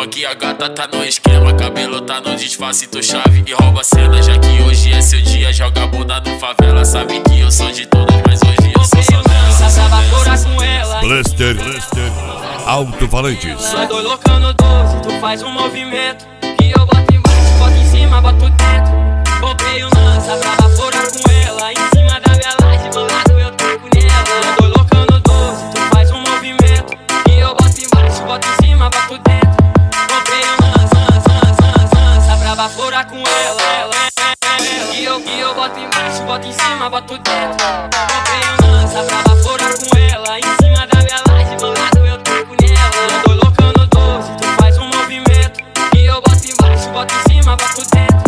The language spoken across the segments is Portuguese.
Calma que a gata tá no esquema, cabelo tá no disfarce, tu chave e rouba a cena. Já que hoje é seu dia, joga a bunda no favela. Sabe que eu sou de todas, mas hoje eu sou só dela. Tava fora com ela. Blaster Alto-Falantes. Nós dois loucando 12, tu faz um movimento que eu boto embaixo, boto em cima, boto dentro. Comprei um lança, tava fora com ela. Em cima da minha laje, do lado eu taco nela. Nós dois loucando 12, tu faz um movimento que eu boto embaixo, boto em cima, boto dentro. Comprei um lança, brava fora com ela. E eu boto embaixo, boto em cima, boto dentro. Comprei um lança, brava fora com ela. Em cima da minha laje, do lado eu taco nela. Eu tô loucando 12, tu faz um movimento que eu boto embaixo, boto em cima, boto dentro.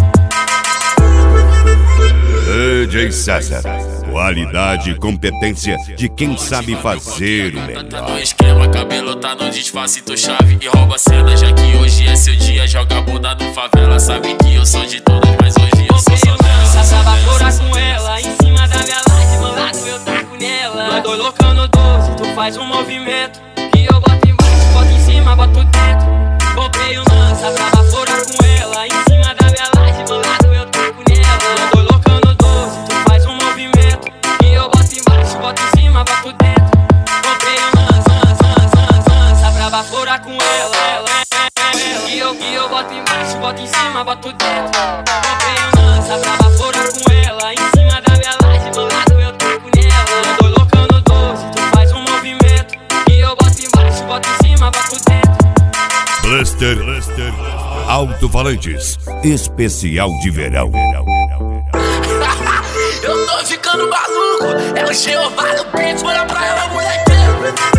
DJ César, qualidade e competência de quem sabe fazer o melhor. Tá no esquema, cabelo tá no disfarce, tu chave e rouba a cena. Já que hoje é seu dia, joga a bunda no favela. Sabe que eu sou de todas, mas hoje eu sou só dela. Tava fora com ela, em cima da minha laje, do lado eu taco nela. Nós dois loucando 12, tu faz um movimento que eu boto embaixo, boto em cima, boto dentro. Comprei um lança, tava fora com ela. Em cima da minha laje, do lado eu taco nela. Nós dois loucando 12, tu faz um movimento que eu boto embaixo, boto em cima, boto dentro. Comprei um lança, brava fora com ela. E eu boto embaixo, boto em cima, boto dentro. Comprei um lança, brava fora com ela. Em cima da minha laje, do lado eu taco nela. Nós dois loucando 12, tu faz um movimento que eu boto embaixo, boto em cima, boto dentro. Blaster Alto-Falantes, especial de verão. Eu tô ficando maluco, é o Jeová do Beats, olha pra ela, moleque.